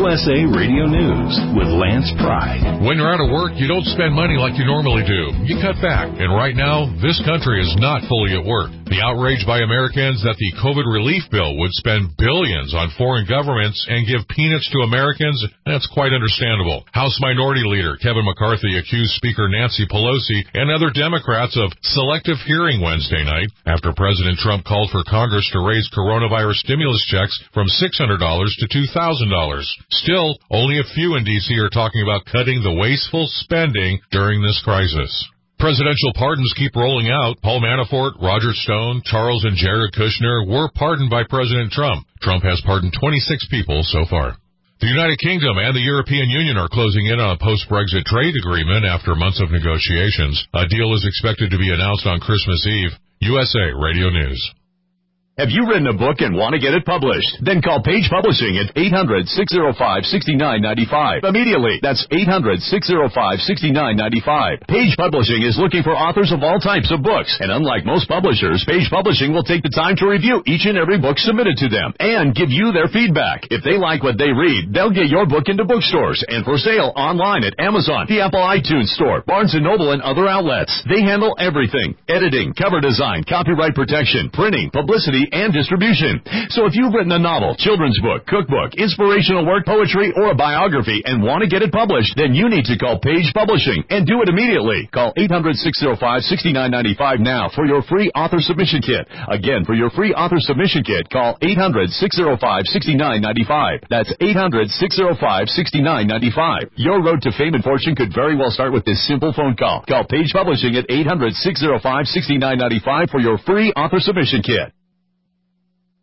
USA Radio News with Lance Pride. When you're out of work, you don't spend money like you normally do. You cut back. And right now, this country is not fully at work. The outrage by Americans that the COVID relief bill would spend billions on foreign governments and give peanuts to Americans, that's quite understandable. House Minority Leader Kevin McCarthy accused Speaker Nancy Pelosi and other Democrats of selective hearing Wednesday night after President Trump called for Congress to raise coronavirus stimulus checks from $600 to $2,000. Still, only a few in D.C. are talking about cutting the wasteful spending during this crisis. Presidential pardons keep rolling out. Paul Manafort, Roger Stone, Charles and Jared Kushner were pardoned by President Trump. Trump has pardoned 26 people so far. The United Kingdom and the European Union are closing in on a post-Brexit trade agreement after months of negotiations. A deal is expected to be announced on Christmas Eve. USA Radio News. Have you written a book and want to get it published? Then call Page Publishing at 800-605-6995. Immediately. That's 800-605-6995. Page Publishing is looking for authors of all types of books. And unlike most publishers, Page Publishing will take the time to review each and every book submitted to them and give you their feedback. If they like what they read, they'll get your book into bookstores and for sale online at Amazon, the Apple iTunes Store, Barnes & Noble, and other outlets. They handle everything: editing, cover design, copyright protection, printing, publicity, and distribution. So if you've written a novel, children's book, cookbook, inspirational work, poetry, or a biography and want to get it published, then you need to call Page Publishing and do it immediately. Call 800-605-6995 now for your free author submission kit. Again, for your free author submission kit, call 800-605-6995. That's 800-605-6995. Your road to fame and fortune could very well start with this simple phone call. Call Page Publishing at 800-605-6995 for your free author submission kit.